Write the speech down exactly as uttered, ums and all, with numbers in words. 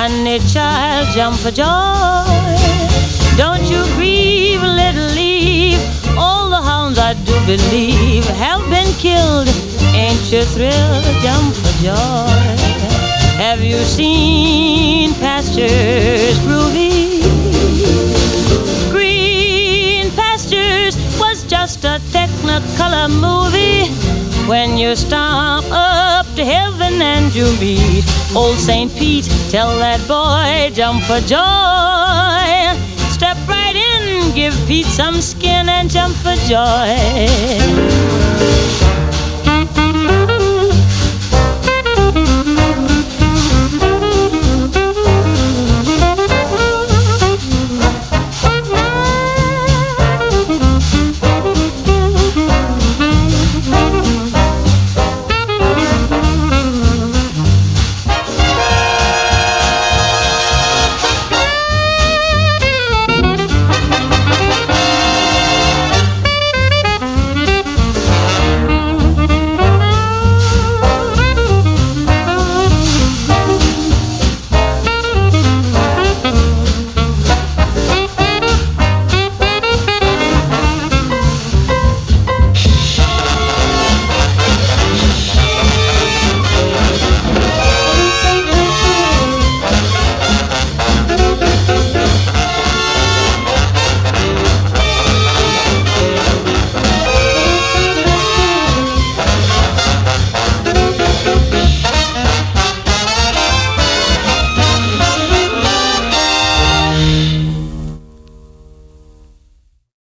honey child, jump for joy. Don't you grieve, little leaf. All the hounds I do believe have been killed. Ain't you thrilled, jump for joy. Have you seen pastures groovy? Green Pastures was just a Technicolor movie. When you stomp up to heaven and you meet old Saint Pete, tell that boy, jump for joy. Step right in, give Pete some skin and jump for joy.